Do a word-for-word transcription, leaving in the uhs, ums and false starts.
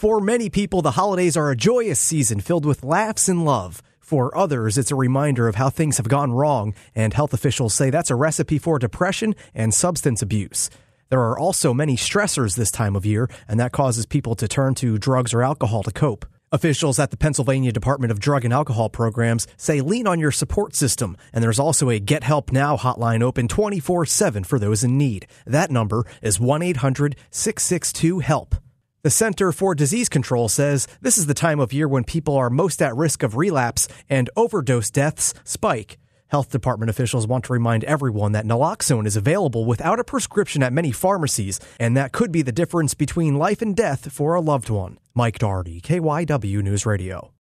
For many people, the holidays are a joyous season filled with laughs and love. For others, it's a reminder of how things have gone wrong, and health officials say that's a recipe for depression and substance abuse. There are also many stressors this time of year, and that causes people to turn to drugs or alcohol to cope. Officials at the Pennsylvania Department of Drug and Alcohol Programs say lean on your support system, and there's also a Get Help Now hotline open twenty-four seven for those in need. That number is one eight hundred six six two HELP. The Center for Disease Control says this is the time of year when people are most at risk of relapse and overdose deaths spike. Health department officials want to remind everyone that naloxone is available without a prescription at many pharmacies, and that could be the difference between life and death for a loved one. Mike Doherty, K Y W News Radio.